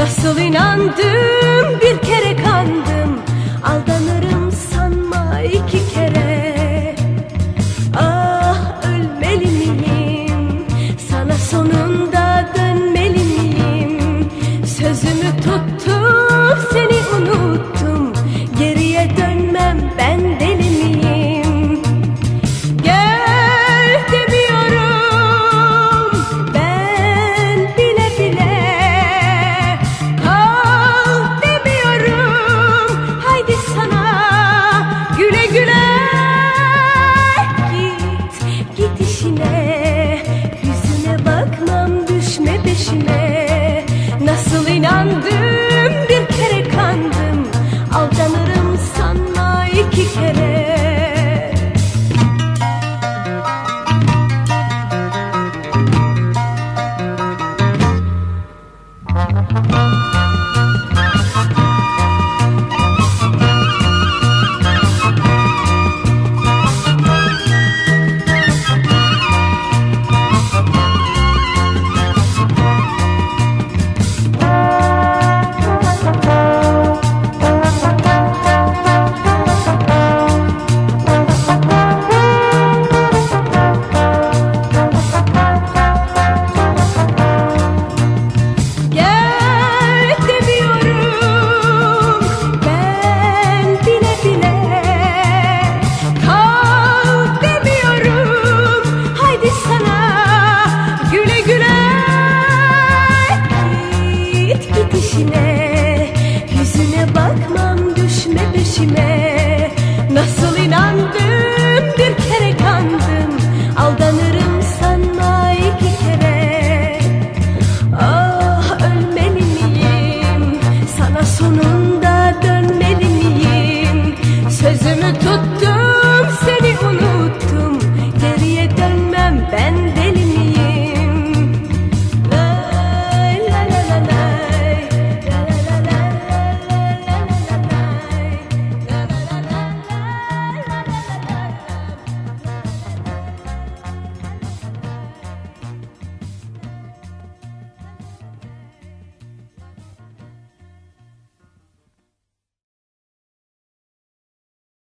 Nasıl inandım, bir kere kandım. Aldanırım sanma iki kere. Ah, ölmeli miyim? Sana sonunda dönmeli miyim? Sözümü tuttum, seni unuttum. Geriye dönmem, ben deli miyim? Gel demiyorum ben bile bile. Kal demiyorum, haydi sana güle güle. Git işine, yüzüne bakmam, düşme peşime. Nasıl inandım, bir kere kandım. Aldanırım sanma iki kere. Yüzüne bakmam, düşme peşime.